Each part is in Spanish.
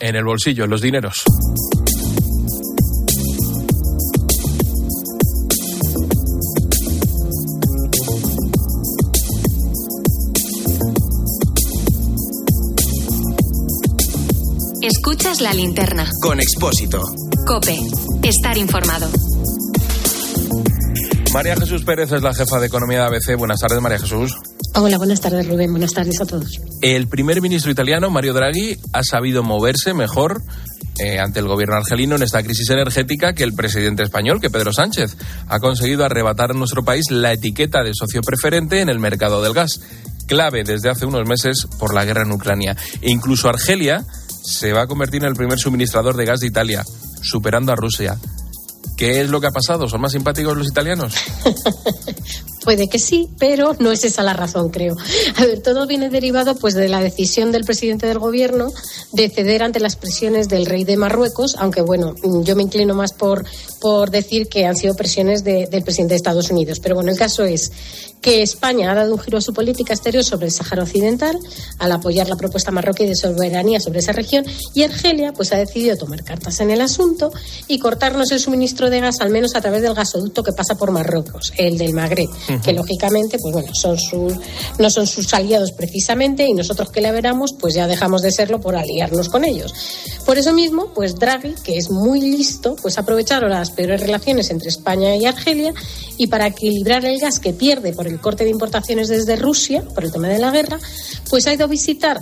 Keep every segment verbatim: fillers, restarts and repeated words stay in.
en el bolsillo, en los dineros. Escuchas La Linterna. Con Expósito. COPE. Estar informado. María Jesús Pérez es la jefa de Economía de A B C. Buenas tardes, María Jesús. Hola, buenas tardes, Rubén. Buenas tardes a todos. El primer ministro italiano, Mario Draghi, ha sabido moverse mejor eh, ante el gobierno argelino en esta crisis energética que el presidente español, que Pedro Sánchez. Ha conseguido arrebatar a nuestro país la etiqueta de socio preferente en el mercado del gas, clave desde hace unos meses por la guerra en Ucrania. E incluso Argelia se va a convertir en el primer suministrador de gas de Italia, superando a Rusia. ¿Qué es lo que ha pasado? ¿Son más simpáticos los italianos? Puede que sí, pero no es esa la razón, creo. A ver, todo viene derivado pues de la decisión del presidente del gobierno de ceder ante las presiones del rey de Marruecos, aunque bueno, yo me inclino más por, por decir que han sido presiones de, del presidente de Estados Unidos. Pero bueno, el caso es que España ha dado un giro a su política exterior sobre el Sáhara Occidental al apoyar la propuesta marroquí de soberanía sobre esa región, y Argelia pues ha decidido tomar cartas en el asunto y cortarnos el suministro de gas, al menos a través del gasoducto que pasa por Marruecos, el del Magreb, uh-huh. que lógicamente pues bueno, son sus, no son sus aliados precisamente, y nosotros que le veramos pues ya dejamos de serlo por aliarnos con ellos. Por eso mismo, pues Draghi, que es muy listo, pues aprovecharon las peores relaciones entre España y Argelia, y para equilibrar el gas que pierde por el corte de importaciones desde Rusia, por el tema de la guerra, pues ha ido a visitar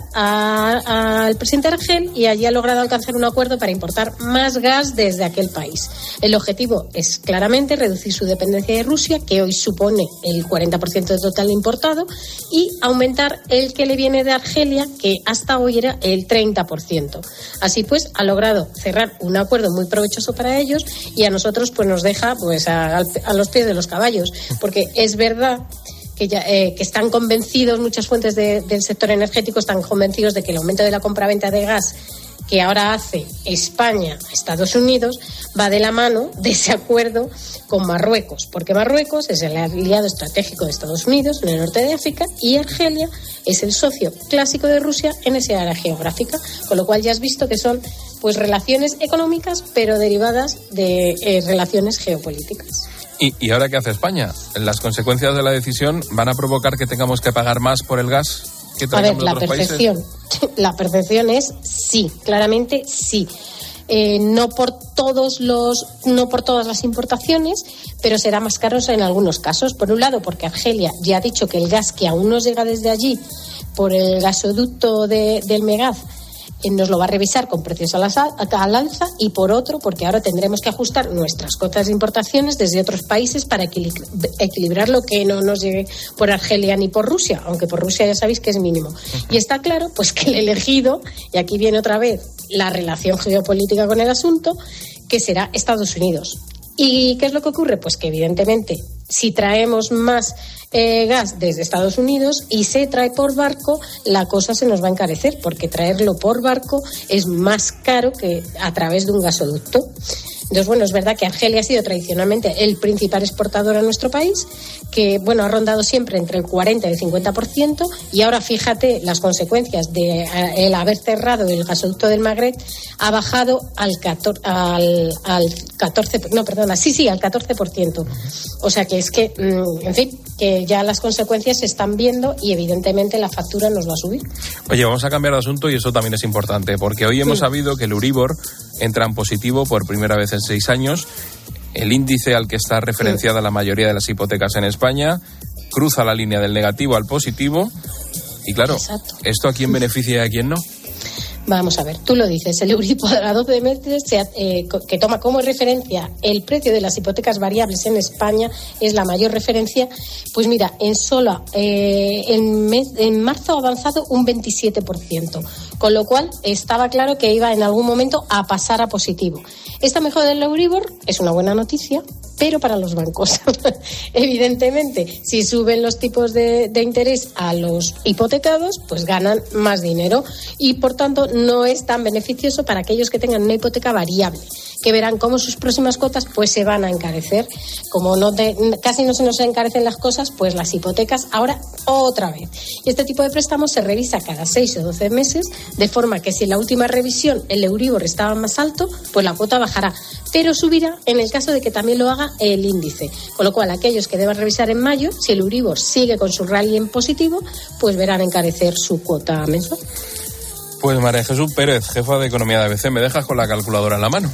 al presidente de Argel y allí ha logrado alcanzar un acuerdo para importar más gas desde aquel país. El objetivo es claramente reducir su dependencia de Rusia, que hoy supone el cuarenta por ciento del total importado, y aumentar el que le viene de Argelia, que hasta hoy era el treinta por ciento. Así pues, ha logrado cerrar un acuerdo muy provechoso para ellos, y a nosotros pues nos deja pues a, a los pies de los caballos, porque es verdad que, ya, eh, que están convencidos, muchas fuentes de, del sector energético están convencidos de que el aumento de la compraventa de gas que ahora hace España a Estados Unidos va de la mano de ese acuerdo con Marruecos, porque Marruecos es el aliado estratégico de Estados Unidos en el norte de África, y Argelia es el socio clásico de Rusia en esa área geográfica, con lo cual ya has visto que son pues relaciones económicas pero derivadas de eh, relaciones geopolíticas. ¿Y, ¿Y ahora qué hace España? ¿Las consecuencias de la decisión van a provocar que tengamos que pagar más por el gas que traemos de otros países? A ver, la percepción, la percepción es sí, claramente sí. Eh, no por todos los, no por todas las importaciones, pero será más caro en algunos casos. Por un lado, porque Argelia ya ha dicho que el gas que aún nos llega desde allí por el gasoducto de, del Megaz nos lo va a revisar con precios al alza, y por otro, porque ahora tendremos que ajustar nuestras cotas de importaciones desde otros países para equilibrar lo que no nos llegue por Argelia ni por Rusia, aunque por Rusia ya sabéis que es mínimo. Y está claro pues que el elegido, y aquí viene otra vez la relación geopolítica con el asunto, que será Estados Unidos. ¿Y qué es lo que ocurre? Pues que evidentemente si traemos más eh, gas desde Estados Unidos y se trae por barco, la cosa se nos va a encarecer, porque traerlo por barco es más caro que a través de un gasoducto. Entonces, bueno, es verdad que Argelia ha sido tradicionalmente el principal exportador a nuestro país, que, bueno, ha rondado siempre entre el cuarenta y el cincuenta por ciento, y ahora fíjate las consecuencias de eh, el haber cerrado el gasoducto del Magreb, ha bajado al catorce, al, al catorce, no, perdona, sí, sí, al catorce por ciento. O sea que es que, mmm, en fin, que ya las consecuencias se están viendo y evidentemente la factura nos va a subir. Oye, vamos a cambiar de asunto, y eso también es importante, porque hoy hemos sí. sabido que el Euribor entra en positivo por primera vez en seis años. El índice al que está referenciada sí. la mayoría de las hipotecas en España cruza la línea del negativo al positivo. Y claro, Exacto. ¿esto a quién beneficia y a quién no? Vamos a ver, tú lo dices, el Euribor a doce meses se, eh, que toma como referencia el precio de las hipotecas variables en España, es la mayor referencia. Pues mira, en solo eh, en, mes, en marzo ha avanzado un veintisiete por ciento, con lo cual estaba claro que iba en algún momento a pasar a positivo. Esta mejora del Euribor es una buena noticia, pero para los bancos. Evidentemente, si suben los tipos de, de interés a los hipotecados, pues ganan más dinero y, por tanto, no es tan beneficioso para aquellos que tengan una hipoteca variable, que verán cómo sus próximas cuotas pues se van a encarecer. Como no te, casi no se nos encarecen las cosas, pues las hipotecas ahora otra vez. Y este tipo de préstamos se revisa cada seis o doce meses, de forma que si en la última revisión el Euribor estaba más alto, pues la cuota bajará, pero subirá en el caso de que también lo haga el índice. Con lo cual, aquellos que deban revisar en mayo, si el Euribor sigue con su rally en positivo, pues verán encarecer su cuota mensual. Pues María Jesús Pérez, jefa de Economía de A B C, ¿me dejas con la calculadora en la mano?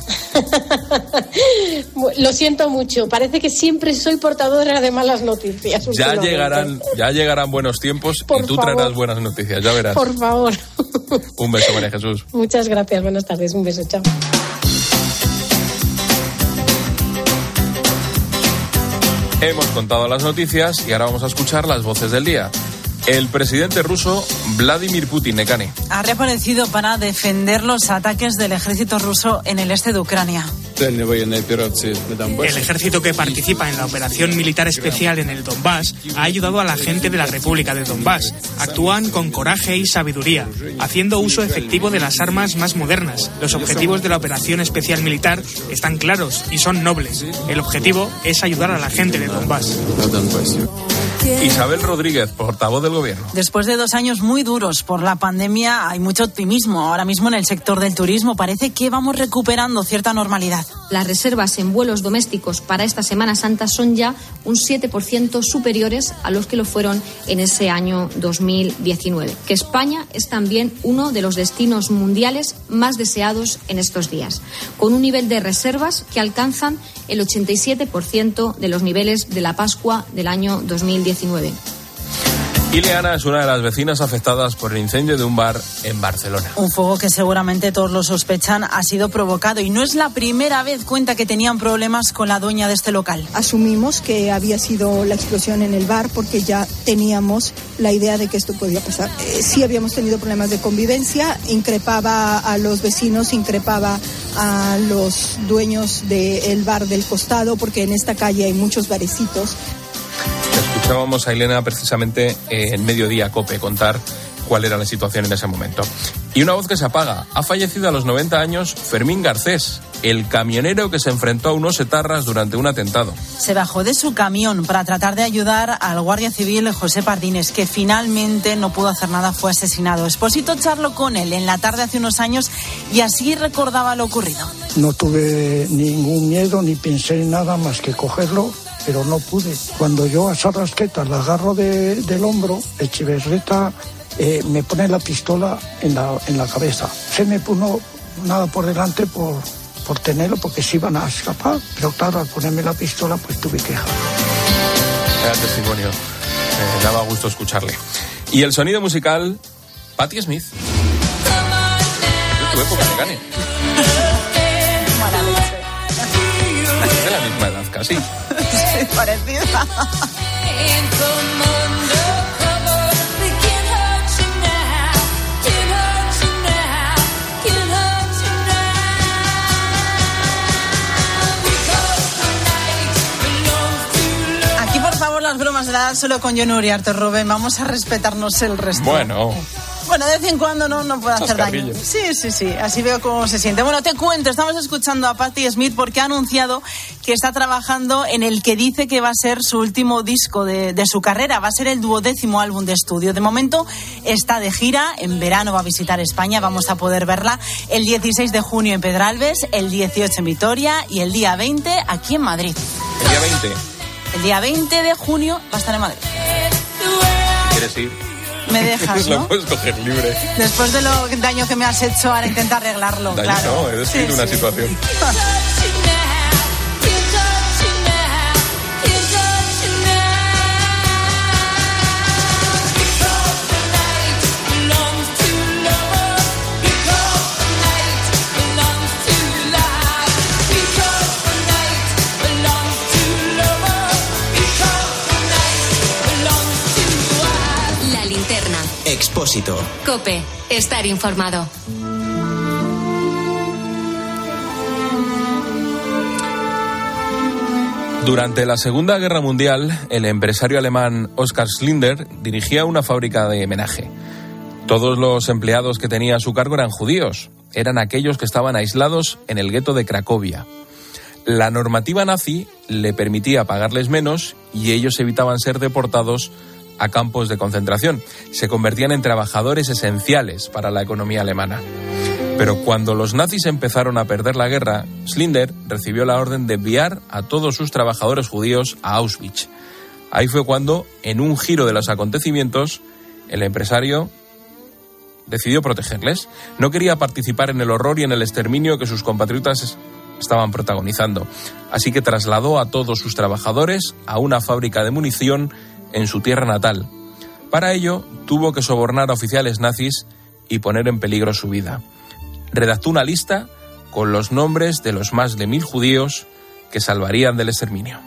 Lo siento mucho, parece que siempre soy portadora de malas noticias. Ya llegarán, ya llegarán buenos tiempos Por y tú favor. traerás buenas noticias, ya verás. Por favor. Un beso, María Jesús. Muchas gracias, buenas tardes, un beso, chao. Hemos contado las noticias y ahora vamos a escuchar las voces del día. El presidente ruso Vladimir Putin, Nekane, ha reaparecido para defender los ataques del ejército ruso en el este de Ucrania. El ejército que participa en la operación militar especial en el Donbass ha ayudado a la gente de la República de Donbass. Actúan con coraje y sabiduría, haciendo uso efectivo de las armas más modernas. Los objetivos de la operación especial militar están claros y son nobles. El objetivo es ayudar a la gente de Donbass. Isabel Rodríguez, portavoz del Gobierno. Después de dos años muy duros por la pandemia, hay mucho optimismo. Ahora mismo en el sector del turismo parece que vamos recuperando cierta normalidad. Las reservas en vuelos domésticos para esta Semana Santa son ya un siete por ciento superiores a los que lo fueron en ese año dos mil diecinueve. Que España es también uno de los destinos mundiales más deseados en estos días, con un nivel de reservas que alcanzan el ochenta y siete por ciento de los niveles de la Pascua del año dos mil diecinueve. Ileana es una de las vecinas afectadas por el incendio de un bar en Barcelona. Un fuego que seguramente todos lo sospechan ha sido provocado y no es la primera vez, cuenta, que tenían problemas con la dueña de este local. Asumimos que había sido la explosión en el bar porque ya teníamos la idea de que esto podía pasar. Eh, sí habíamos tenido problemas de convivencia, increpaba a los vecinos, increpaba a los dueños del bar del costado, porque en esta calle hay muchos barecitos. Escuchábamos a Ileana precisamente eh, en Mediodía COPE contar cuál era la situación en ese momento. Y una voz que se apaga. Ha fallecido a los noventa años Fermín Garcés, el camionero que se enfrentó a unos etarras durante un atentado. Se bajó de su camión para tratar de ayudar al guardia civil José Pardines, que finalmente no pudo hacer nada, fue asesinado. Expósito charló con él en la tarde hace unos años y así recordaba lo ocurrido. No tuve ningún miedo ni pensé en nada más que cogerlo, pero no pude. Cuando yo a esa rasqueta la agarro de, del hombro, Echeverreta eh, me pone la pistola en la, en la cabeza. Se me puso nada por delante por, por tenerlo, porque se iban a escapar, pero claro, al ponerme la pistola pues tuve que dejar. Era testimonio, eh, daba gusto escucharle. Y el sonido musical, Patti Smith. Es tu época, de Gane. De la misma edad, casi. Sí, parecida. Aquí, por favor, las bromas de la edad solo con John Uriarte, Rubén. Vamos a respetarnos el resto. Bueno... Bueno, de vez en cuando no, no puede hacer daño. Sí, sí, sí, así veo cómo se siente. Bueno, te cuento, estamos escuchando a Patti Smith porque ha anunciado que está trabajando en el que dice que va a ser su último disco de, de su carrera. Va a ser el duodécimo álbum de estudio. De momento está de gira, en verano va a visitar España, vamos a poder verla el dieciséis de junio en Pedralbes, el dieciocho en Vitoria y el día veinte aquí en Madrid. ¿El día veinte? El día veinte de junio va a estar en Madrid. ¿Quieres ir? Me dejas, ¿no? Lo puedes coger libre. Después de lo daño que me has hecho, ahora intenta arreglarlo. Daño, claro. No, he descrito sí, una sí. situación. Expósito. COPE. Estar informado. Durante la Segunda Guerra Mundial, el empresario alemán Oskar Schindler dirigía una fábrica de menaje. Todos los empleados que tenía a su cargo eran judíos, eran aquellos que estaban aislados en el gueto de Cracovia. La normativa nazi le permitía pagarles menos y ellos evitaban ser deportados a campos de concentración. Se convertían en trabajadores esenciales para la economía alemana. Pero cuando los nazis empezaron a perder la guerra, Schindler recibió la orden de enviar a todos sus trabajadores judíos a Auschwitz. Ahí fue cuando, en un giro de los acontecimientos, el empresario decidió protegerles. No quería participar en el horror y en el exterminio que sus compatriotas estaban protagonizando. Así que trasladó a todos sus trabajadores a una fábrica de munición en su tierra natal. Para ello, tuvo que sobornar a oficiales nazis y poner en peligro su vida. Redactó una lista con los nombres de los más de mil judíos que salvarían del exterminio.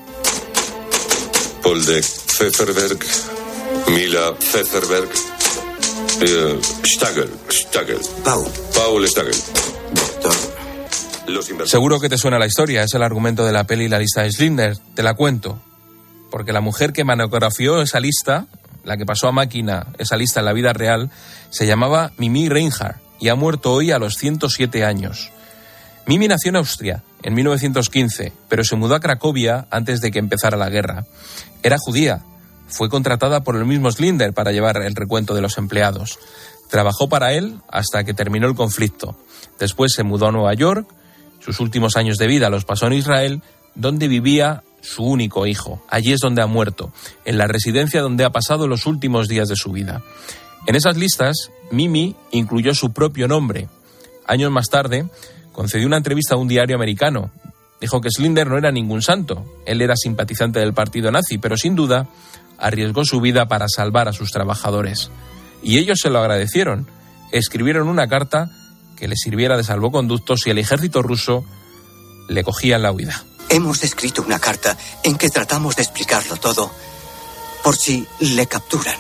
Polde Pfefferberg, Mila Pfefferberg, eh, Stagel, Stagel, Paul, Paul Stagel. Doctor. Seguro que te suena la historia, es el argumento de la peli La lista de Schindler. Te la cuento, porque la mujer que manografió esa lista, la que pasó a máquina esa lista en la vida real, se llamaba Mimi Reinhardt y ha muerto hoy a los ciento siete años. Mimi nació en Austria en mil novecientos quince, pero se mudó a Cracovia antes de que empezara la guerra. Era judía, fue contratada por el mismo Schindler para llevar el recuento de los empleados. Trabajó para él hasta que terminó el conflicto. Después se mudó a Nueva York. Sus últimos años de vida los pasó en Israel, donde vivía su único hijo. Allí es donde ha muerto, en la residencia donde ha pasado los últimos días de su vida. En esas listas, Mimi incluyó su propio nombre. Años más tarde, concedió una entrevista a un diario americano. Dijo que Schindler no era ningún santo. Él era simpatizante del partido nazi, pero sin duda arriesgó su vida para salvar a sus trabajadores. Y ellos se lo agradecieron. Escribieron una carta que le sirviera de salvoconducto si el ejército ruso le cogía en la huida. Hemos escrito una carta en que tratamos de explicarlo todo, por si le capturan.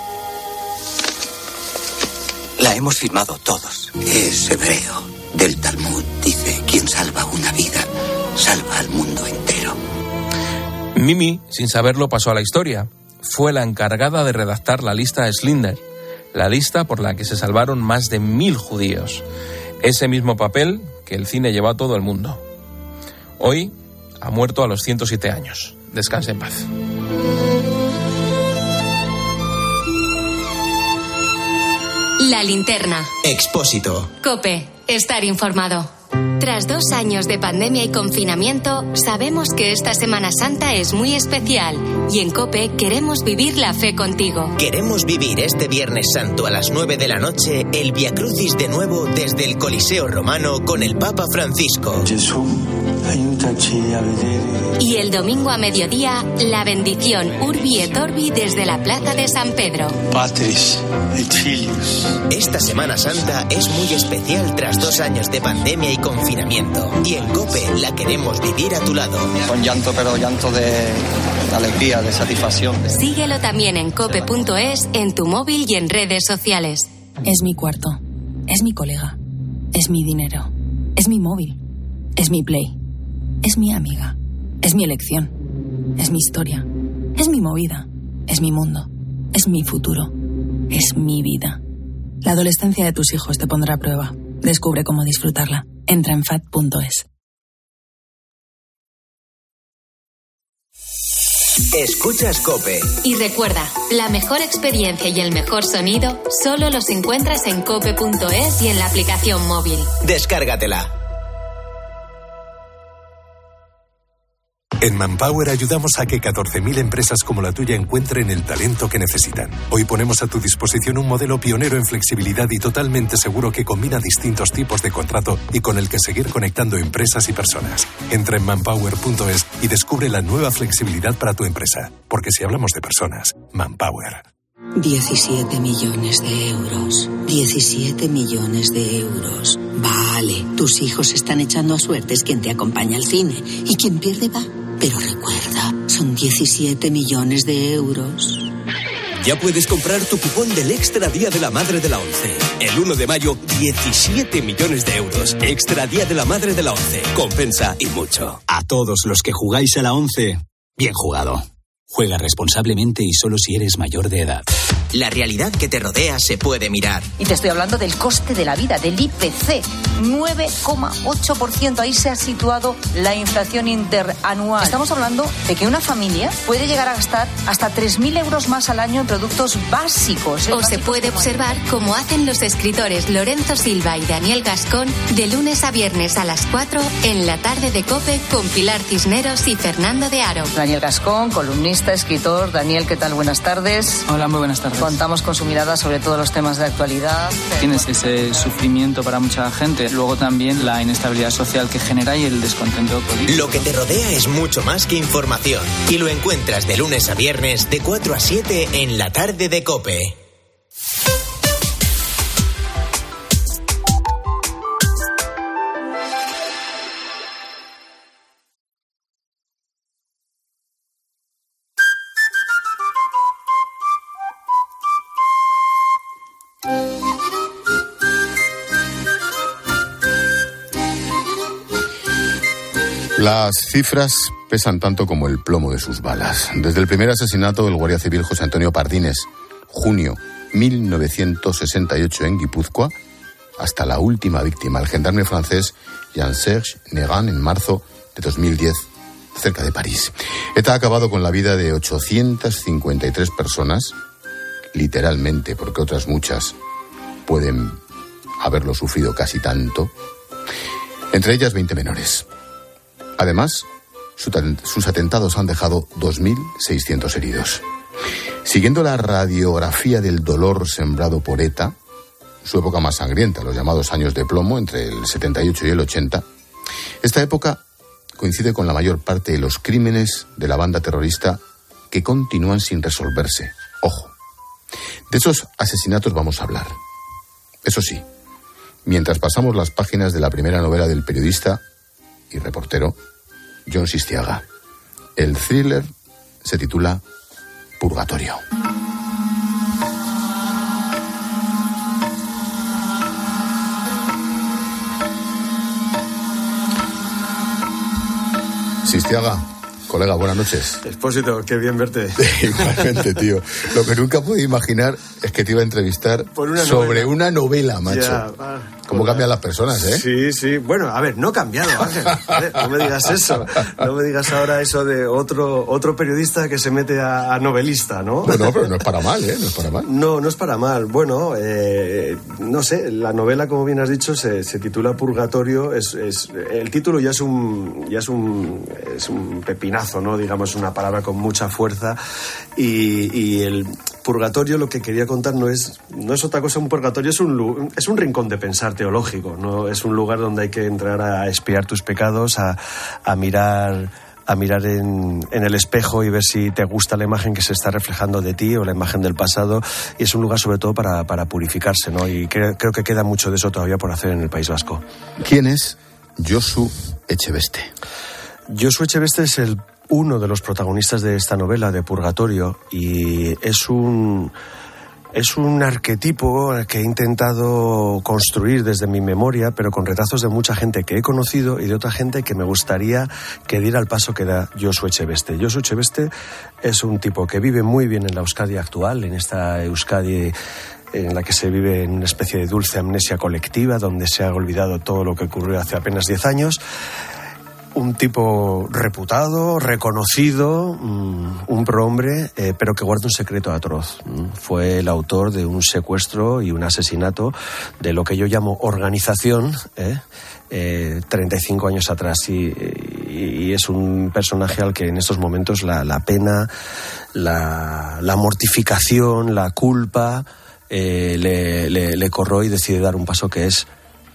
La hemos firmado todos. Es hebreo. Del Talmud dice: quien salva una vida, salva al mundo entero. Mimi, sin saberlo, pasó a la historia. Fue la encargada de redactar la lista de Schindler, la lista por la que se salvaron más de mil judíos. Ese mismo papel que el cine llevó a todo el mundo. Hoy ha muerto a los ciento siete años. Descanse en paz. La linterna. Expósito. COPE. Estar informado. Tras dos años de pandemia y confinamiento, sabemos que esta Semana Santa es muy especial y en COPE queremos vivir la fe contigo. Queremos vivir este Viernes Santo a las nueve de la noche el Via Crucis de nuevo desde el Coliseo Romano con el Papa Francisco. Y el domingo a mediodía, la bendición Urbi et Orbi desde la Plaza de San Pedro. Patris et Filius. Esta Semana Santa es muy especial tras dos años de pandemia y confinamiento. Y en COPE la queremos vivir a tu lado. Con llanto, pero llanto de alegría, de satisfacción. Síguelo también en cope punto es, en tu móvil y en redes sociales. Es mi cuarto, es mi colega, es mi dinero, es mi móvil, es mi Play, es mi amiga, es mi elección, es mi historia, es mi movida, es mi mundo, es mi futuro, es mi vida. La adolescencia de tus hijos te pondrá a prueba. Descubre cómo disfrutarla. Entra en fat punto es. Escuchas COPE. Y recuerda, la mejor experiencia y el mejor sonido solo los encuentras en cope punto es y en la aplicación móvil. Descárgatela. En Manpower ayudamos a que catorce mil empresas como la tuya encuentren el talento que necesitan. Hoy ponemos a tu disposición un modelo pionero en flexibilidad y totalmente seguro que combina distintos tipos de contrato y con el que seguir conectando empresas y personas. Entra en manpower punto es y descubre la nueva flexibilidad para tu empresa. Porque si hablamos de personas, Manpower. diecisiete millones de euros. diecisiete millones de euros. Vale, tus hijos están echando a suertes quien te acompaña al cine. Y quien pierde va. Pero recuerda, son diecisiete millones de euros. Ya puedes comprar tu cupón del Extra Día de la Madre de la ONCE. El uno de mayo, diecisiete millones de euros. Extra Día de la Madre de la ONCE. Compensa y mucho. A todos los que jugáis a la ONCE, Bien jugado. Juega responsablemente y solo si eres mayor de edad. La realidad que te rodea se puede mirar. Y te estoy hablando del coste de la vida, del I P C. nueve coma ocho por ciento. Ahí se ha situado la inflación interanual. Estamos hablando de que una familia puede llegar a gastar hasta tres mil euros más al año en productos básicos. O se puede observar cómo hacen los escritores Lorenzo Silva y Daniel Gascón de lunes a viernes a las cuatro en la tarde de COPE con Pilar Cisneros y Fernando de Aro. Daniel Gascón, columnista, escritor. Daniel, ¿qué tal? Buenas tardes. Hola, muy buenas tardes. Contamos con su mirada sobre todos los temas de actualidad. Tienes ese sufrimiento para mucha gente, luego también la inestabilidad social que genera y el descontento político. Lo que te rodea es mucho más que información y lo encuentras de lunes a viernes de cuatro a siete en la tarde de COPE. Las cifras pesan tanto como el plomo de sus balas. Desde el primer asesinato del guardia civil José Antonio Pardines, junio mil novecientos sesenta y ocho en Guipúzcoa, hasta la última víctima, el gendarme francés Jean-Serge Negan, en marzo de dos mil diez, cerca de París. ETA ha acabado con la vida de ochocientas cincuenta y tres personas, literalmente, porque otras muchas pueden haberlo sufrido casi tanto, entre ellas veinte menores. Además, sus atentados han dejado dos mil seiscientos heridos. Siguiendo la radiografía del dolor sembrado por ETA, su época más sangrienta, los llamados años de plomo, entre el setenta y ocho y el ochenta, esta época coincide con la mayor parte de los crímenes de la banda terrorista que continúan sin resolverse. Ojo, de esos asesinatos vamos a hablar. Eso sí, mientras pasamos las páginas de la primera novela del periodista y reportero Jon Sistiaga. El thriller se titula Purgatorio. Sistiaga, colega, buenas noches. Expósito, qué bien verte. Igualmente, tío. Lo que nunca pude imaginar es que te iba a entrevistar una sobre novela. una novela, macho. Ya, ah, ¿Cómo hola. cambian las personas, eh? Sí, sí. Bueno, a ver, no he cambiado, Ángel. Ver, no me digas eso. No me digas ahora eso de otro otro periodista que se mete a, a novelista, ¿no? No, no, pero no es para mal, ¿eh? No es para mal. No, no es para mal. Bueno, eh, no sé, la novela, como bien has dicho, se, se titula Purgatorio. Es, es, el título ya es un ya es un, es un pepinazo, ¿no? Digamos, una palabra con mucha fuerza. Y, y el purgatorio, lo que quería contar no es, no es otra cosa, un purgatorio es un, es un rincón de pensar teológico, ¿no? Es un lugar donde hay que entrar a expiar tus pecados, a, a mirar, a mirar en, en el espejo y ver si te gusta la imagen que se está reflejando de ti o la imagen del pasado, y es un lugar sobre todo para, para purificarse, ¿no? Y creo, creo que queda mucho de eso todavía por hacer en el País Vasco. ¿Quién es Josu Echebeste? Josu Echebeste es el uno de los protagonistas de esta novela de Purgatorio, y es un es un arquetipo que he intentado construir desde mi memoria, pero con retazos de mucha gente que he conocido y de otra gente que me gustaría que diera el paso que da Josu Echebeste. Josu Echebeste es un tipo que vive muy bien en la Euskadi actual, en esta Euskadi en la que se vive en una especie de dulce amnesia colectiva, donde se ha olvidado todo lo que ocurrió hace apenas diez años. Un tipo reputado, reconocido, un prohombre, eh, pero que guarda un secreto atroz. Fue el autor de un secuestro y un asesinato de lo que yo llamo organización, eh, eh, treinta y cinco años atrás. Y, y, y es un personaje al que en estos momentos la, la pena, la, la mortificación, la culpa eh, le, le, le corroe y decide dar un paso que es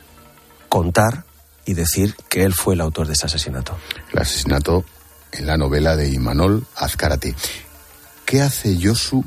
contar y decir que él fue el autor de ese asesinato. El asesinato en la novela de Imanol Azcárate. ¿Qué hace Josu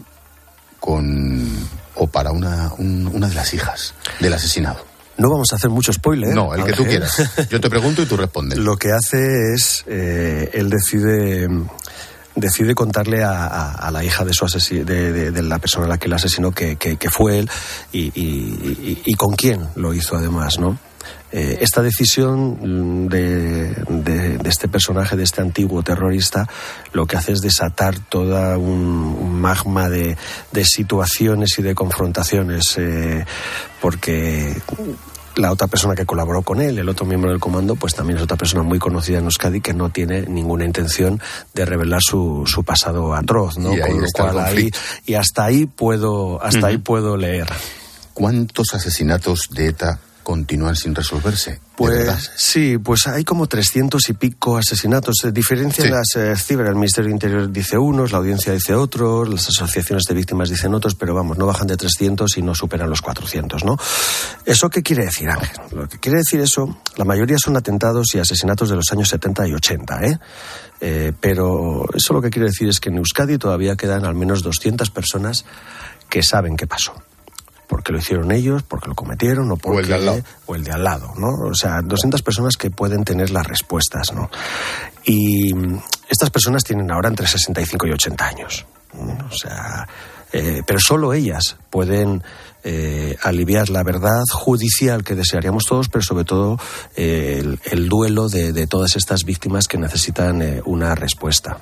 con o para una, un, una de las hijas del asesinado? No vamos a hacer mucho spoiler. No, el Ángel. Que tú quieras. Yo te pregunto y tú respondes. Lo que hace es, eh, él decide... decide contarle a, a, a la hija de su asesi- de, de, de la persona a la que él asesinó que, que, que fue él y, y, y, y con quién lo hizo además, ¿no? Eh, esta decisión de, de, de este personaje, de este antiguo terrorista, lo que hace es desatar toda un, un magma de, de situaciones y de confrontaciones, eh, porque la otra persona que colaboró con él, el otro miembro del comando, pues también es otra persona muy conocida en Euskadi que no tiene ninguna intención de revelar su, su pasado atroz, ¿no? Y ahí con lo está el cual ahí, conflicto. y hasta ahí puedo, hasta uh-huh. ahí puedo leer. ¿Cuántos asesinatos de ETA continúan sin resolverse? Pues sí, pues hay como trescientos y pico asesinatos. Se diferencian sí. las eh, cifras. El Ministerio del Interior dice unos, la audiencia dice otros, las asociaciones de víctimas dicen otros, pero vamos, no bajan de trescientos y no superan los cuatrocientos, ¿no? ¿Eso qué quiere decir, Ángel? Lo que quiere decir eso, la mayoría son atentados y asesinatos de los años setenta y ochenta, ¿eh? Eh, pero eso lo que quiere decir es que en Euskadi todavía quedan al menos doscientas personas que saben qué pasó. Porque lo hicieron ellos, porque lo cometieron o, porque, o, el de al lado. o el de al lado, ¿no? O sea, doscientas personas que pueden tener las respuestas, ¿no? Y estas personas tienen ahora entre sesenta y cinco y ochenta años, ¿no? O sea, eh, pero solo ellas pueden eh, aliviar la verdad judicial que desearíamos todos, pero sobre todo eh, el, el duelo de, de todas estas víctimas que necesitan eh, una respuesta.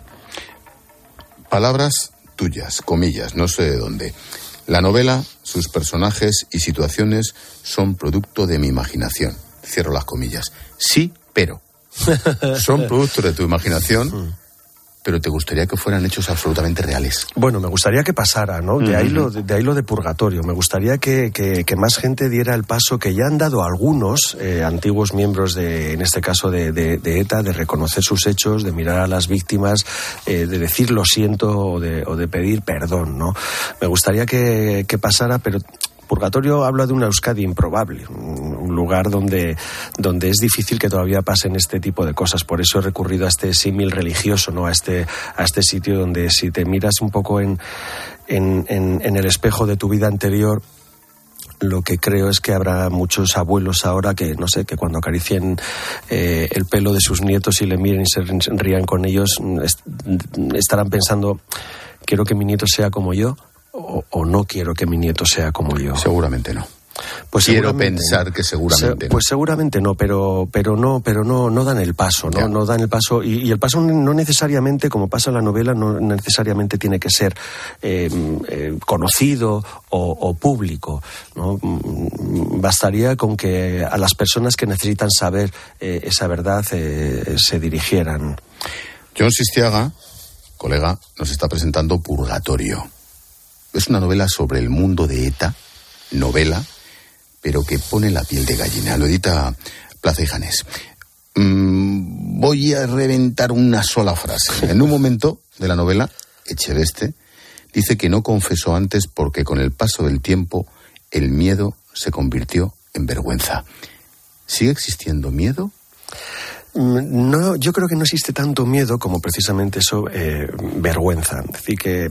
Palabras tuyas, comillas, no sé de dónde. La novela, sus personajes y situaciones son producto de mi imaginación. Cierro las comillas. Sí, pero. Son producto de tu imaginación, pero te gustaría que fueran hechos absolutamente reales. Bueno, me gustaría que pasara, ¿no? De, uh-huh. ahí, lo, de, de ahí lo de purgatorio. Me gustaría que, que, que más gente diera el paso que ya han dado algunos eh, antiguos miembros, de, en este caso de, de, de ETA, de reconocer sus hechos, de mirar a las víctimas, eh, de decir lo siento o de, o de pedir perdón, ¿no? Me gustaría que, que pasara, pero... Purgatorio habla de una Euskadi improbable, un lugar donde, donde es difícil que todavía pasen este tipo de cosas. Por eso he recurrido a este símil religioso, ¿no? A este, a este sitio donde si te miras un poco en, en, en, en el espejo de tu vida anterior, lo que creo es que habrá muchos abuelos ahora que, no sé, que cuando acaricien eh, el pelo de sus nietos y le miren y se rían con ellos, est- estarán pensando, quiero que mi nieto sea como yo. O, o no quiero que mi nieto sea como yo. Seguramente no. Pues quiero pensar no. que seguramente Se, no. Pues seguramente no, pero pero no pero no no dan el paso, no ya. no dan el paso y, y el paso no necesariamente, como pasa en la novela, no necesariamente tiene que ser eh, eh, conocido o, o público, ¿no? Bastaría con que a las personas que necesitan saber eh, esa verdad eh, se dirigieran. Jon Sistiaga, colega, nos está presentando Purgatorio. Es una novela sobre el mundo de ETA, novela, pero que pone la piel de gallina. Lo edita Plaza y Janés. Mm, voy a reventar una sola frase. En un momento de la novela, Echeveste dice que no confesó antes porque con el paso del tiempo el miedo se convirtió en vergüenza. ¿Sigue existiendo miedo? No, yo creo que no existe tanto miedo como precisamente eso, eh, vergüenza. Es decir, que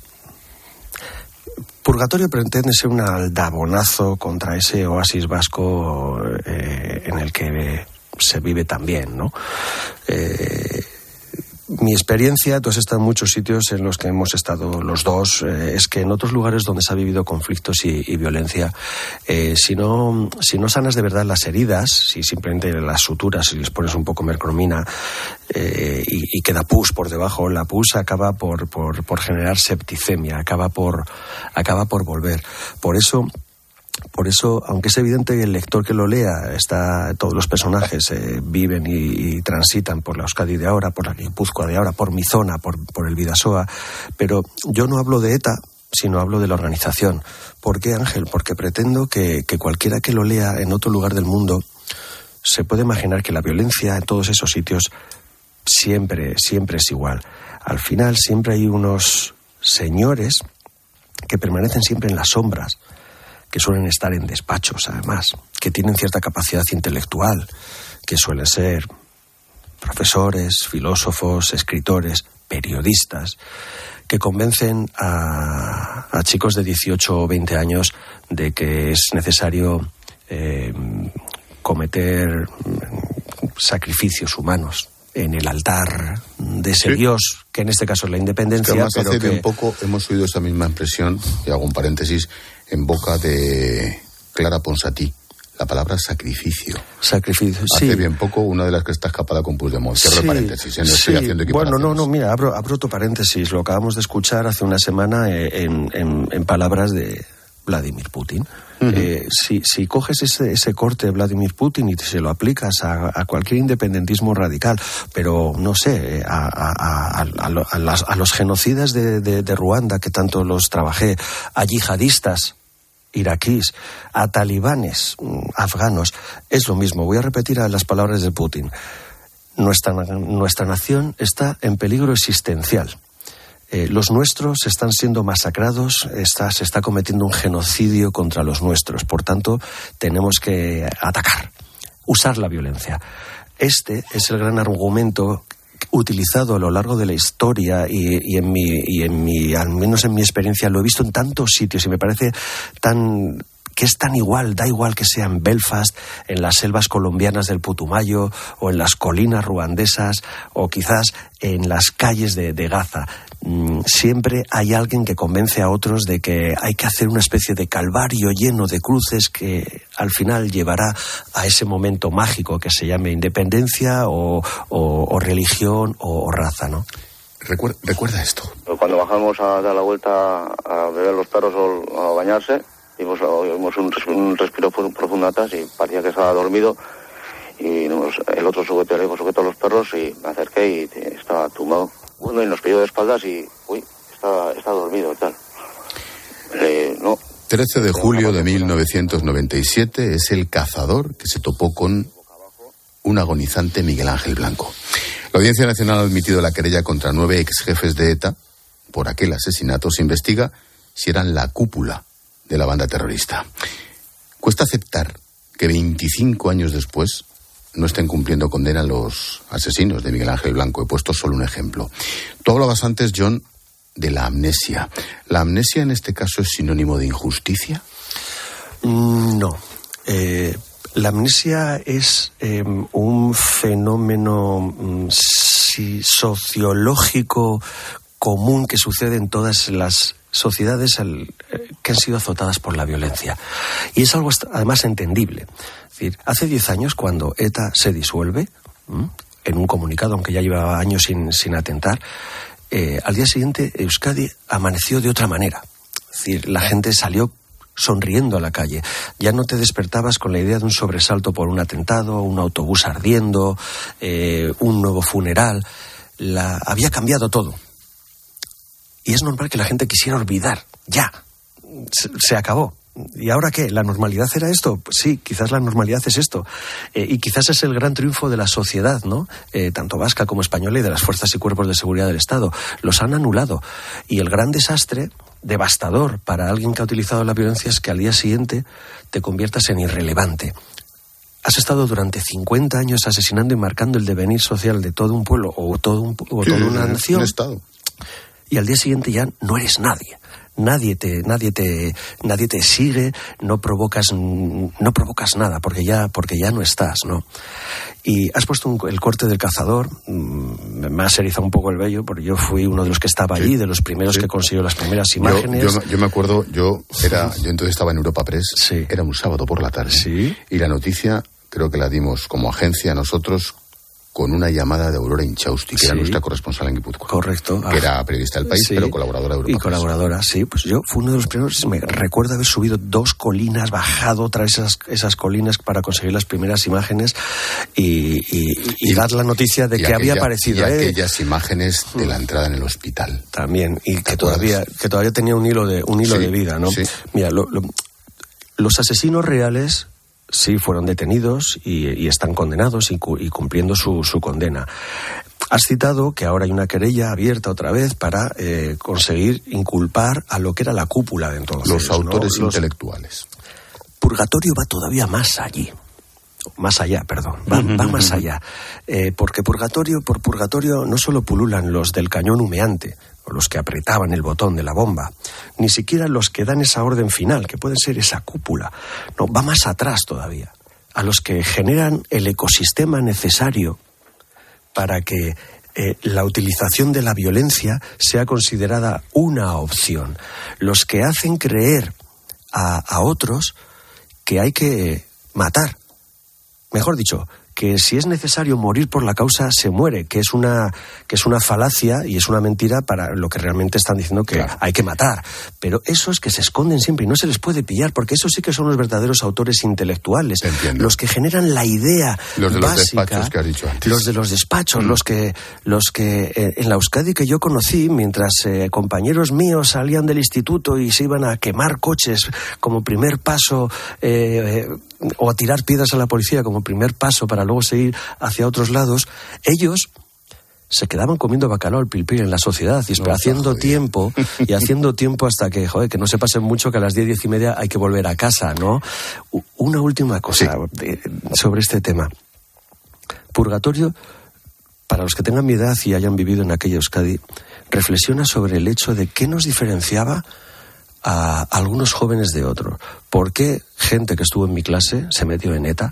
Purgatorio pretende ser un aldabonazo contra ese oasis vasco eh, en el que se vive tan bien, ¿no? Eh, mi experiencia, tú has estado en muchos sitios en los que hemos estado los dos, eh, es que en otros lugares donde se ha vivido conflictos y, y violencia, eh, si no si no sanas de verdad las heridas, si simplemente las suturas, si les pones un poco mercromina eh, y, y queda pus por debajo, la pus acaba por, por, por generar septicemia, acaba por, acaba por volver. Por eso... Por eso, aunque es evidente que el lector que lo lea, está, todos los personajes eh, viven y, y transitan por la Euskadi de ahora, por la Guipúzcoa de ahora, por mi zona, por, por el Bidasoa, pero yo no hablo de ETA, sino hablo de la organización. ¿Por qué, Ángel? Porque pretendo que, que cualquiera que lo lea en otro lugar del mundo se puede imaginar que la violencia en todos esos sitios siempre, siempre es igual. Al final siempre hay unos señores que permanecen siempre en las sombras, que suelen estar en despachos, además, que tienen cierta capacidad intelectual, que suelen ser profesores, filósofos, escritores, periodistas, que convencen a, a chicos de dieciocho o veinte años de que es necesario eh, cometer sacrificios humanos en el altar de ese sí. Dios, que en este caso es la independencia. Es que además pero hace que... un poco hemos oído esa misma impresión, y hago un paréntesis, en boca de Clara Ponsatí, la palabra sacrificio. Sacrificio, Hace sí. bien poco una de las que está escapada con Puigdemont. Cierro Sí, paréntesis, ¿eh? No sí. estoy haciendo equiparaciones. Bueno, no, no, mira, abro, abro otro paréntesis. Lo acabamos de escuchar hace una semana en, en, en palabras de Vladimir Putin. Uh-huh. Eh, si, si coges ese, ese corte de Vladimir Putin y se lo aplicas a, a cualquier independentismo radical, pero no sé, a, a, a, a, lo, a, las, a los genocidas de, de, de Ruanda, que tanto los trabajé, a yihadistas iraquíes, a talibanes afganos, es lo mismo. Voy a repetir las palabras de Putin. Nuestra, nuestra nación está en peligro existencial. Eh, los nuestros están siendo masacrados, está, se está cometiendo un genocidio contra los nuestros. Por tanto, tenemos que atacar, usar la violencia. Este es el gran argumento utilizado a lo largo de la historia y, y en mi y en mi al menos en mi experiencia lo he visto en tantos sitios y me parece tan que es tan igual, da igual que sea en Belfast, en las selvas colombianas del Putumayo o en las colinas ruandesas o quizás en las calles de, de Gaza. Siempre hay alguien que convence a otros de que hay que hacer una especie de calvario lleno de cruces que al final llevará a ese momento mágico que se llame independencia o, o, o religión o, o raza, ¿no? Recuerda, recuerda esto. Cuando bajamos a dar la vuelta a beber los perros o a bañarse, vimos, vimos un, un respiro profundo atrás y parecía que estaba dormido. Y nos, el otro sujeto le dijo, sujeto a los perros, y me acerqué y estaba tumbado. Bueno, y nos pilló de espaldas y, uy, estaba, estaba dormido y tal. Eh, no. trece de julio de mil novecientos noventa y siete es el cazador que se topó con un agonizante Miguel Ángel Blanco. La Audiencia Nacional ha admitido la querella contra nueve ex jefes de ETA por aquel asesinato. Se investiga si eran la cúpula de la banda terrorista. Cuesta aceptar que veinticinco años después no estén cumpliendo condena los asesinos de Miguel Ángel Blanco. He puesto solo un ejemplo. Tú hablabas antes, John, de la amnesia. ¿La amnesia en este caso es sinónimo de injusticia? Mm, no. Eh, la amnesia es eh, un fenómeno mm, si, sociológico común que sucede en todas las sociedades al, eh, que han sido azotadas por la violencia. Y es algo además entendible. Es decir, hace diez años, cuando ETA se disuelve, ¿m? en un comunicado, aunque ya llevaba años sin, sin atentar, eh, al día siguiente Euskadi amaneció de otra manera. Es decir, la gente salió sonriendo a la calle. Ya no te despertabas con la idea de un sobresalto por un atentado, un autobús ardiendo, eh, un nuevo funeral. La, había cambiado todo. Y es normal que la gente quisiera olvidar. Ya. Se, se acabó. ¿Y ahora qué? ¿La normalidad era esto? Pues sí, quizás la normalidad es esto. Eh, y quizás es el gran triunfo de la sociedad, ¿no? Eh, tanto vasca como española y de las fuerzas y cuerpos de seguridad del Estado. Los han anulado. Y el gran desastre, devastador para alguien que ha utilizado la violencia, es que al día siguiente te conviertas en irrelevante. Has estado durante cincuenta años asesinando y marcando el devenir social de todo un pueblo o, todo un, o sí, toda una nación. Un Estado. Y al día siguiente ya no eres nadie. Nadie te, nadie te, nadie te sigue, no provocas, no provocas nada, porque ya, porque ya no estás, ¿no? Y has puesto un, el corte del cazador, me ha erizado un poco el vello, porque yo fui uno de los que estaba allí, sí, de los primeros sí. que consiguió las primeras imágenes. Yo, yo, yo me acuerdo, yo era, yo entonces estaba en Europa Press, sí. era un sábado por la tarde, sí. y la noticia creo que la dimos como agencia nosotros, con una llamada de Aurora Inchausti, que sí. era nuestra corresponsal en Guipúzcoa. Correcto. Que ah. era periodista del país, sí. pero colaboradora de Europa. Y colaboradora, sí. Pues yo fui uno de los primeros. Me recuerdo haber subido dos colinas, bajado otra vez esas, esas colinas para conseguir las primeras imágenes y, y, y, y dar la noticia de que aquella, había aparecido. Y ¿eh? aquellas imágenes de la entrada en el hospital. También. Y que todavía, que todavía tenía un hilo de, un hilo sí. de vida, ¿no? Sí. Mira, lo, lo, los asesinos reales sí fueron detenidos y, y están condenados y, cu- y cumpliendo su, su condena. Has citado que ahora hay una querella abierta otra vez para eh, conseguir inculpar a lo que era la cúpula de entonces. Los autores ¿no? Los... intelectuales. Purgatorio va todavía más allí. Más allá, perdón. Va, va más allá. Eh, porque purgatorio, por purgatorio no solo pululan los del cañón humeante, o los que apretaban el botón de la bomba, ni siquiera los que dan esa orden final, que pueden ser esa cúpula. No, va más atrás todavía. A los que generan el ecosistema necesario para que eh, la utilización de la violencia sea considerada una opción. Los que hacen creer a, a otros que hay que matar. Mejor dicho, que si es necesario morir por la causa, se muere, que es una que es una falacia y es una mentira para lo que realmente están diciendo que claro. hay que matar. Pero esos que se esconden siempre y no se les puede pillar, porque esos sí que son los verdaderos autores intelectuales, los que generan la idea los de básica, los despachos que has dicho antes. Los de los despachos, mm. los que los que eh, en la Euskadi que yo conocí, mientras eh, compañeros míos salían del instituto y se iban a quemar coches como primer paso, eh, eh, o a tirar piedras a la policía como primer paso para luego seguir hacia otros lados, ellos se quedaban comiendo bacalao al pil pil en la sociedad y no, haciendo joder. tiempo y haciendo tiempo hasta que, joder, que no se pasen mucho, que a las diez, diez y media hay que volver a casa, ¿no? Una última cosa sí. de, sobre este tema. Purgatorio, para los que tengan mi edad y hayan vivido en aquella Euskadi, reflexiona sobre el hecho de qué nos diferenciaba a algunos jóvenes de otros. ¿Por qué gente que estuvo en mi clase se metió en ETA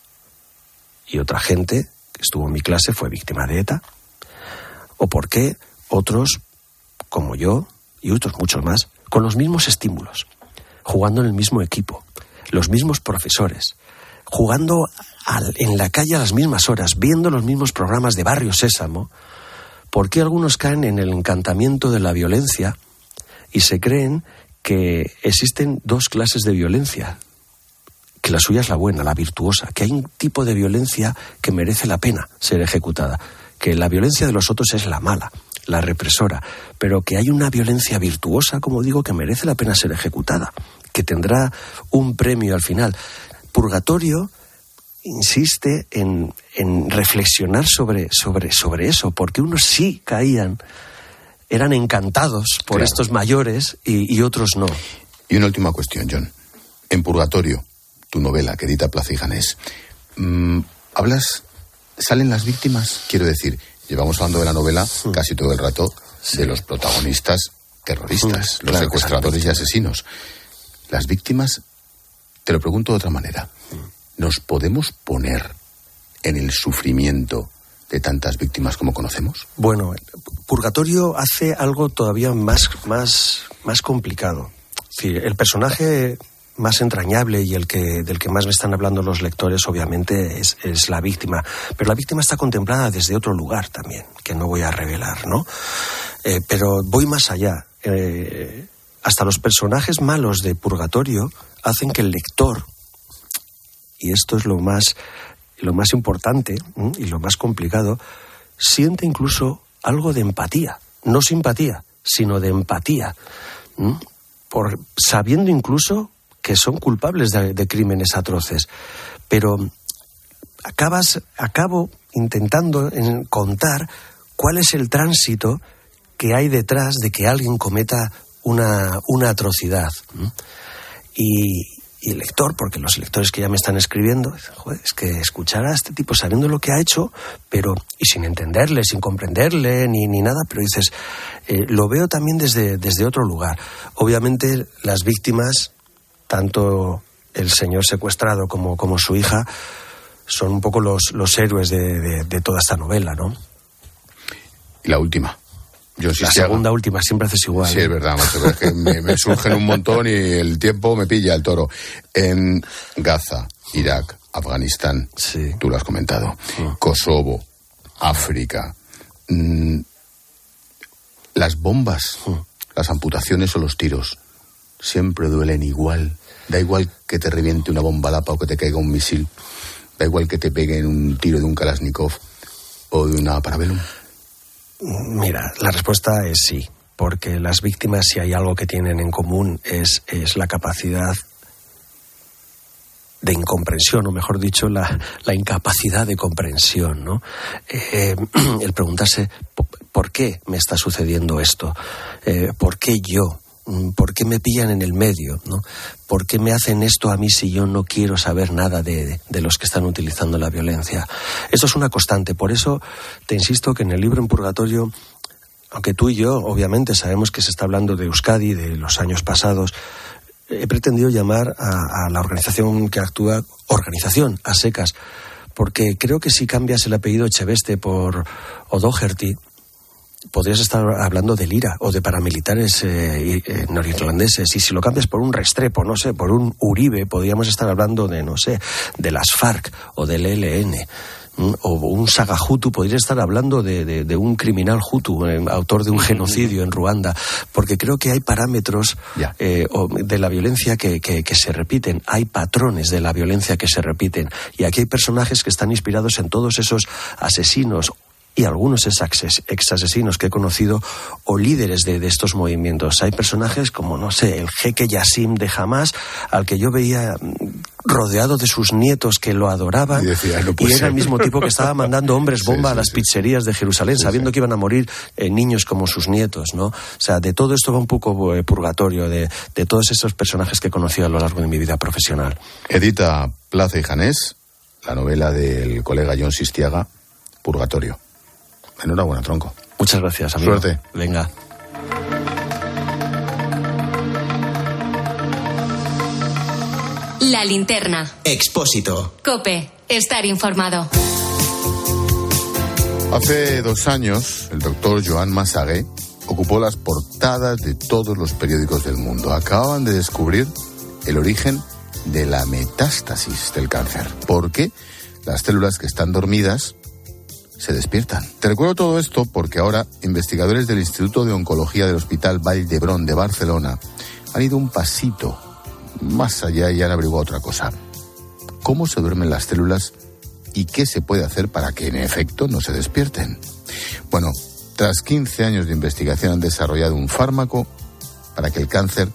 y otra gente que estuvo en mi clase fue víctima de ETA? ¿O por qué otros, como yo y otros muchos más, con los mismos estímulos, jugando en el mismo equipo, los mismos profesores, jugando al, en la calle a las mismas horas, viendo los mismos programas de Barrio Sésamo, por qué algunos caen en el encantamiento de la violencia y se creen que existen dos clases de violencia, que la suya es la buena, la virtuosa, que hay un tipo de violencia que merece la pena ser ejecutada, que la violencia de los otros es la mala, la represora, pero que hay una violencia virtuosa, como digo, que merece la pena ser ejecutada, que tendrá un premio al final. Purgatorio insiste en, en reflexionar sobre, sobre, sobre eso, porque unos sí caían, eran encantados por claro. estos mayores y, y otros no. Y una última cuestión, John. En Purgatorio, tu novela que edita Plaza y Janés, mmm, hablas, ¿salen las víctimas? Quiero decir, llevamos hablando de la novela sí. casi todo el rato sí. de los protagonistas terroristas, sí, los claro, secuestradores y asesinos. Las víctimas, te lo pregunto de otra manera, ¿nos podemos poner en el sufrimiento de tantas víctimas como conocemos? Bueno, Purgatorio hace algo todavía más, más, más complicado. Es decir, el personaje más entrañable y el que del que más me están hablando los lectores, obviamente, es, es la víctima. Pero la víctima está contemplada desde otro lugar también, que no voy a revelar, ¿no? Eh, pero voy más allá. Eh, hasta los personajes malos de Purgatorio hacen que el lector, y esto es lo más... lo más importante ¿eh? y lo más complicado, siente incluso algo de empatía, no simpatía, sino de empatía, ¿eh? por sabiendo incluso que son culpables de, de crímenes atroces, pero acabas, acabo intentando en contar cuál es el tránsito que hay detrás de que alguien cometa una, una atrocidad, ¿eh? y Y el lector, porque los lectores que ya me están escribiendo, joder, es que escuchar a este tipo sabiendo lo que ha hecho, pero y sin entenderle, sin comprenderle, ni, ni nada, pero dices, eh, lo veo también desde, desde otro lugar. Obviamente las víctimas, tanto el señor secuestrado como, como su hija, son un poco los, los héroes de, de, de toda esta novela, ¿no? Y la última. Yo sí la segunda, hago. última, siempre haces igual. Sí, ¿eh? es verdad, macho, pero es que me, me surgen un montón y el tiempo me pilla el toro. En Gaza, Irak, Afganistán, sí. tú lo has comentado, sí. Kosovo, África, mmm, las bombas, sí. las amputaciones o los tiros, siempre duelen igual. Da igual que te reviente una bomba lapa o que te caiga un misil, da igual que te peguen un tiro de un Kalashnikov o de una Parabellum. Mira, la respuesta es sí, porque las víctimas, si hay algo que tienen en común, es, es la capacidad de incomprensión, o mejor dicho, la, la incapacidad de comprensión, ¿no? Eh, el preguntarse, ¿por qué me está sucediendo esto? Eh, ¿Por qué yo? ¿Por qué me pillan en el medio, ¿no? ¿Por qué me hacen esto a mí si yo no quiero saber nada de, de los que están utilizando la violencia? Eso es una constante. Por eso te insisto que en el libro En Purgatorio, aunque tú y yo obviamente sabemos que se está hablando de Euskadi, de los años pasados, he pretendido llamar a, a la organización que actúa, organización a secas, porque creo que si cambias el apellido Echeveste por O'Doherty, podrías estar hablando del IRA o de paramilitares eh, eh, norirlandeses, y si lo cambias por un Restrepo, no sé, por un Uribe, podríamos estar hablando de, no sé, de las FARC o del E L N. O un saga hutu, podría estar hablando de, de, de un criminal hutu, eh, autor de un genocidio en Ruanda, porque creo que hay parámetros eh, de la violencia que, que, que se repiten, hay patrones de la violencia que se repiten, y aquí hay personajes que están inspirados en todos esos asesinos y algunos ex asesinos que he conocido o líderes de, de estos movimientos. Hay personajes como, no sé, el jeque Yassim de Hamas, al que yo veía rodeado de sus nietos que lo adoraban, y, decía, no y era el mismo tipo que estaba mandando hombres bomba sí, sí, a las sí. pizzerías de Jerusalén, sí, sabiendo sí. que iban a morir eh, niños como sus nietos, ¿no? O sea, de todo esto va un poco eh, purgatorio, de, de todos esos personajes que he conocido a lo largo de mi vida profesional. Edita Plaza y Janés, la novela del colega John Sistiaga, Purgatorio. Enhorabuena, tronco. Muchas gracias, amigo. Suerte. Venga. La linterna. Expósito. COPE. Estar informado. Hace dos años, el doctor Joan Massagué ocupó las portadas de todos los periódicos del mundo. Acababan de descubrir el origen de la metástasis del cáncer. ¿Por qué? Las células que están dormidas se despiertan. Te recuerdo todo esto porque ahora investigadores del Instituto de Oncología del Hospital Vall d'Hebron de Barcelona han ido un pasito más allá y han averiguado otra cosa. ¿Cómo se duermen las células y qué se puede hacer para que en efecto no se despierten? Bueno, tras quince años de investigación han desarrollado un fármaco para que el cáncer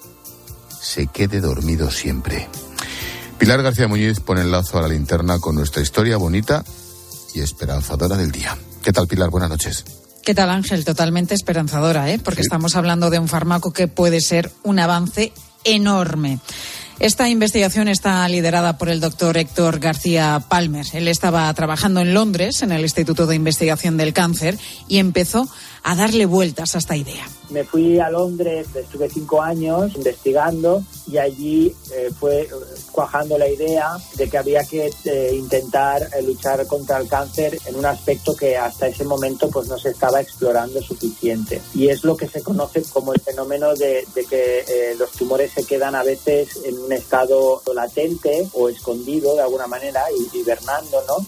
se quede dormido siempre. Pilar García Muñiz pone el lazo a la linterna con nuestra historia bonita y esperanzadora del día. ¿Qué tal, Pilar? Buenas noches. ¿Qué tal, Ángel? Totalmente esperanzadora, ¿eh? Porque sí. estamos hablando de un fármaco que puede ser un avance enorme. Esta investigación está liderada por el doctor Héctor García Palmer. Él estaba trabajando en Londres, en el Instituto de Investigación del Cáncer, y empezó a darle vueltas a esta idea. Me fui a Londres, estuve cinco años investigando y allí eh, fue cuajando la idea de que había que eh, intentar eh, luchar contra el cáncer en un aspecto que hasta ese momento pues no se estaba explorando suficiente. Y es lo que se conoce como el fenómeno de, de que eh, los tumores se quedan a veces en un estado latente o escondido de alguna manera, hibernando, ¿no?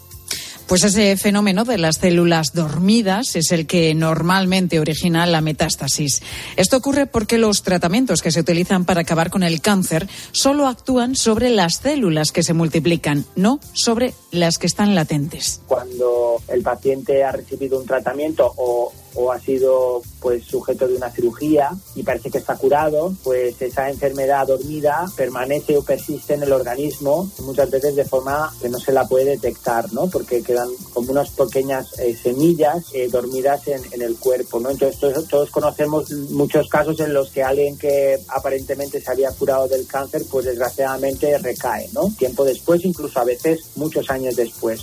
Pues ese fenómeno de las células dormidas es el que normalmente origina la metástasis. Esto ocurre porque los tratamientos que se utilizan para acabar con el cáncer solo actúan sobre las células que se multiplican, no sobre las que están latentes. Cuando el paciente ha recibido un tratamiento o o ha sido pues sujeto de una cirugía y parece que está curado, pues esa enfermedad dormida permanece o persiste en el organismo, muchas veces de forma que no se la puede detectar, ¿no? Porque quedan como unas pequeñas eh, semillas eh, dormidas en, en el cuerpo, ¿no? Entonces todos, todos conocemos muchos casos en los que alguien que aparentemente se había curado del cáncer, pues desgraciadamente recae, ¿no? Tiempo después, incluso a veces muchos años después.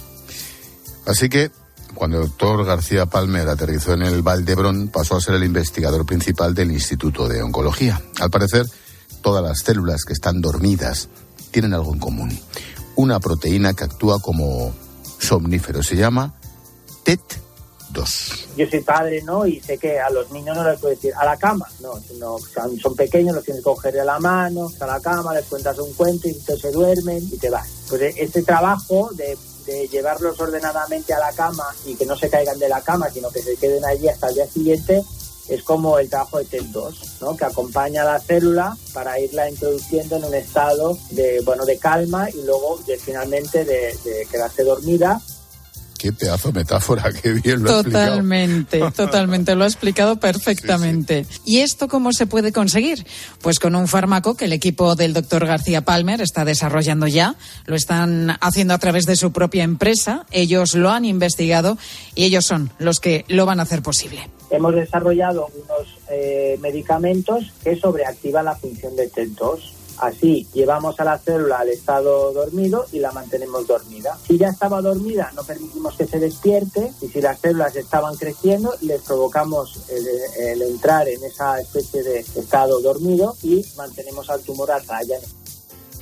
Así que cuando el doctor García Palmer aterrizó en el Vall d'Hebron, pasó a ser el investigador principal del Instituto de Oncología. Al parecer, todas las células que están dormidas tienen algo en común. Una proteína que actúa como somnífero. Se llama T E T dos. Yo soy padre, ¿no? Y sé que a los niños no les puedo decir a la cama. No, no son, son pequeños, los tienes que coger de la mano, a la cama, les cuentas un cuento y entonces se duermen y te vas. Pues este trabajo de de llevarlos ordenadamente a la cama y que no se caigan de la cama, sino que se queden allí hasta el día siguiente, es como el trabajo de T E T dos, ¿no? Que acompaña a la célula para irla introduciendo en un estado de, bueno, de calma y luego de, finalmente de, de quedarse dormida. Qué pedazo de metáfora, qué bien lo ha explicado. Totalmente, totalmente, lo ha explicado perfectamente. Sí, sí. ¿Y esto cómo se puede conseguir? Pues con un fármaco que el equipo del doctor García Palmer está desarrollando ya, lo están haciendo a través de su propia empresa, ellos lo han investigado y ellos son los que lo van a hacer posible. Hemos desarrollado unos eh, medicamentos que sobreactivan la función de T E T dos. Así llevamos a la célula al estado dormido y la mantenemos dormida. Si ya estaba dormida, no permitimos que se despierte, y si las células estaban creciendo, les provocamos el, el entrar en esa especie de estado dormido y mantenemos al tumor a raya.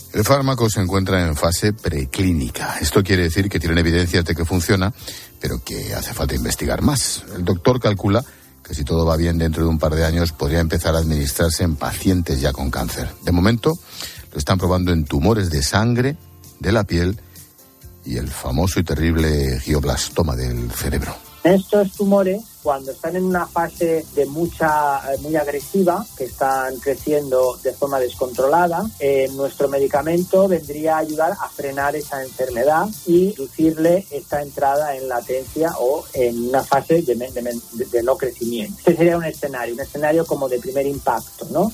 El fármaco se encuentra en fase preclínica. Esto quiere decir que tienen evidencias de que funciona, pero que hace falta investigar más. El doctor calcula que si todo va bien dentro de un par de años podría empezar a administrarse en pacientes ya con cáncer. De momento lo están probando en tumores de sangre, de la piel y el famoso y terrible glioblastoma del cerebro. Estos tumores, cuando están en una fase de mucha muy agresiva, que están creciendo de forma descontrolada, eh, nuestro medicamento vendría a ayudar a frenar esa enfermedad y reducirle esta entrada en latencia o en una fase de, de, de, de no crecimiento. Este sería un escenario, un escenario como de primer impacto, ¿no?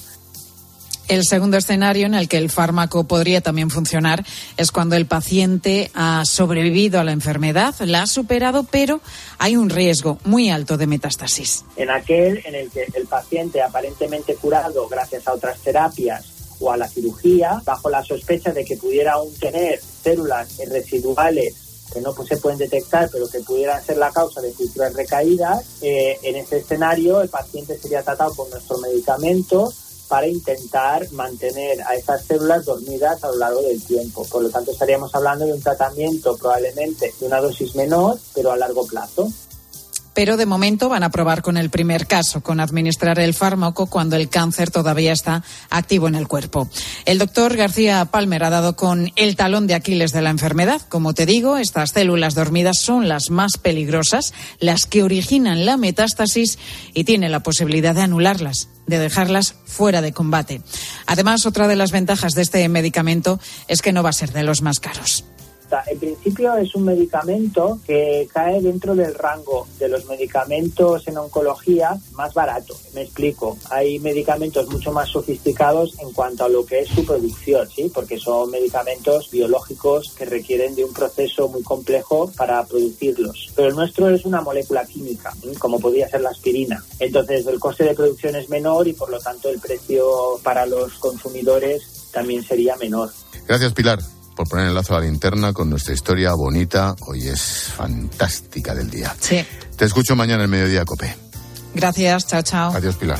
El segundo escenario en el que el fármaco podría también funcionar es cuando el paciente ha sobrevivido a la enfermedad, la ha superado, pero hay un riesgo muy alto de metástasis. En aquel en el que el paciente aparentemente curado gracias a otras terapias o a la cirugía, bajo la sospecha de que pudiera aún tener células residuales que no pues, se pueden detectar, pero que pudieran ser la causa de futuras recaídas, eh, en ese escenario el paciente sería tratado con nuestro medicamento para intentar mantener a esas células dormidas a lo largo del tiempo. Por lo tanto, estaríamos hablando de un tratamiento probablemente de una dosis menor, pero a largo plazo. Pero de momento van a probar con el primer caso, con administrar el fármaco cuando el cáncer todavía está activo en el cuerpo. El doctor García Palmer ha dado con el talón de Aquiles de la enfermedad. Como te digo, estas células dormidas son las más peligrosas, las que originan la metástasis y tiene la posibilidad de anularlas, de dejarlas fuera de combate. Además, otra de las ventajas de este medicamento es que no va a ser de los más caros. En principio es un medicamento que cae dentro del rango de los medicamentos en oncología más barato. Me explico. Hay medicamentos mucho más sofisticados en cuanto a lo que es su producción, ¿sí? Porque son medicamentos biológicos que requieren de un proceso muy complejo para producirlos. Pero el nuestro es una molécula química, ¿sí? Como podría ser la aspirina. Entonces el coste de producción es menor y por lo tanto el precio para los consumidores también sería menor. Gracias, Pilar, por poner el lazo a la linterna con nuestra historia bonita. Hoy es fantástica del día. Sí. Te escucho mañana en Mediodía Cope. Gracias, chao, chao. Adiós, Pilar.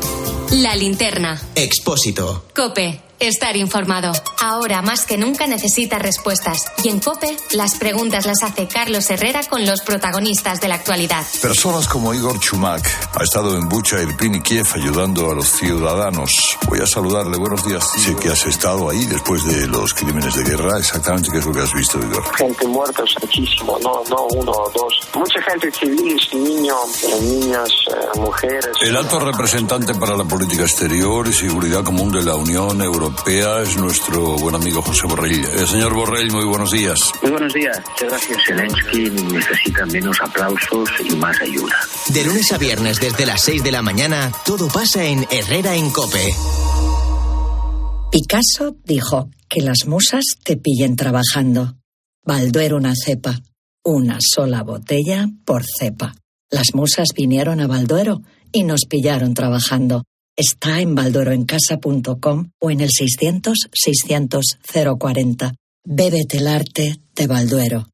La linterna. Expósito. COPE. Estar informado. Ahora más que nunca necesita respuestas. Y en COPE, las preguntas las hace Carlos Herrera con los protagonistas de la actualidad. Personas como Igor Chumak ha estado en Bucha, Irpin y Kiev ayudando a los ciudadanos. Voy a saludarle. Buenos días. Sé que has estado ahí después de los crímenes de guerra. Exactamente qué es lo que has visto, Igor. Gente muerta, muchísimo. No, no uno o dos. Mucha gente civil, niños, niñas, eh, mujeres. El alto representante para la política exterior y seguridad común de la Unión Europea es nuestro buen amigo José Borrell. Eh, señor Borrell, muy buenos días. Muy buenos días. Muchas gracias. Zelensky necesita menos aplausos y más ayuda. De lunes a viernes desde las seis de la mañana, todo pasa en Herrera en COPE. Picasso dijo que las musas te pillen trabajando. Balduero una cepa. Una sola botella por cepa. Las musas vinieron a Balduero y nos pillaron trabajando. Está en baldueroencasa punto com o en el seiscientos, seiscientos, cero cuarenta. Bébete el arte de Balduero.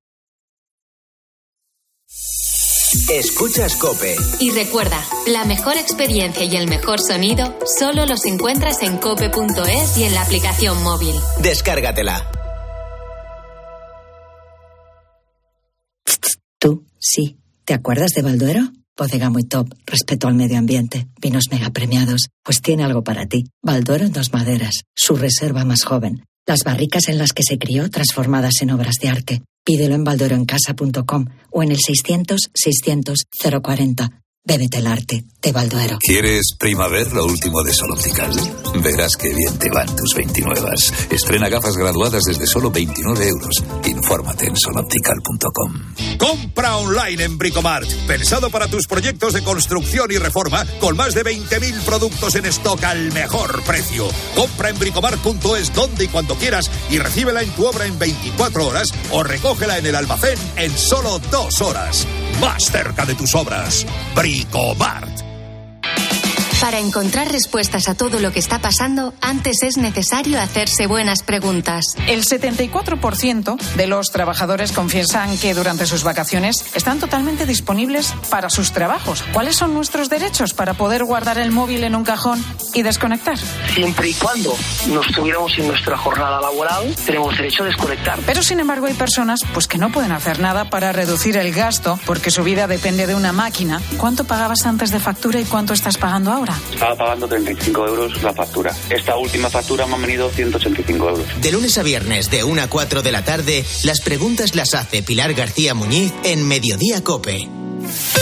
Escuchas COPE. Y recuerda, la mejor experiencia y el mejor sonido solo los encuentras en cope punto es y en la aplicación móvil. Descárgatela. Tú, sí. ¿Te acuerdas de Balduero? Bodega muy top, respeto al medio ambiente, vinos mega premiados. Pues tiene algo para ti. Balduero en dos maderas, su reserva más joven. Las barricas en las que se crió transformadas en obras de arte. Pídelo en baldueroencasa punto com o en el seiscientos, seiscientos, cero cuarenta. Bébete el arte de Balduero. ¿Quieres Primaver, lo último de Sol Optical? Verás qué bien te van tus veintinuevas. Estrena gafas graduadas desde solo veintinueve euros. Infórmate en sol optical punto com. Compra online en Bricomart. Pensado para tus proyectos de construcción y reforma, con más de veinte mil productos en stock al mejor precio. Compra en bricomart punto es donde y cuando quieras y recíbela en tu obra en veinticuatro horas o recógela en el almacén en solo dos horas. Más cerca de tus obras. Bricomart. Para encontrar respuestas a todo lo que está pasando, antes es necesario hacerse buenas preguntas. El setenta y cuatro por ciento de los trabajadores confiesan que durante sus vacaciones están totalmente disponibles para sus trabajos. ¿Cuáles son nuestros derechos para poder guardar el móvil en un cajón y desconectar? Siempre y cuando nos tuviéramos en nuestra jornada laboral, tenemos derecho a desconectar. Pero sin embargo hay personas pues que no pueden hacer nada para reducir el gasto porque su vida depende de una máquina. ¿Cuánto pagabas antes de factura y cuánto estás pagando ahora? Estaba pagando treinta y cinco euros la factura. Esta última factura me han venido ciento ochenta y cinco euros. De lunes a viernes, de una a cuatro de la tarde, las preguntas las hace Pilar García Muñiz en Mediodía COPE.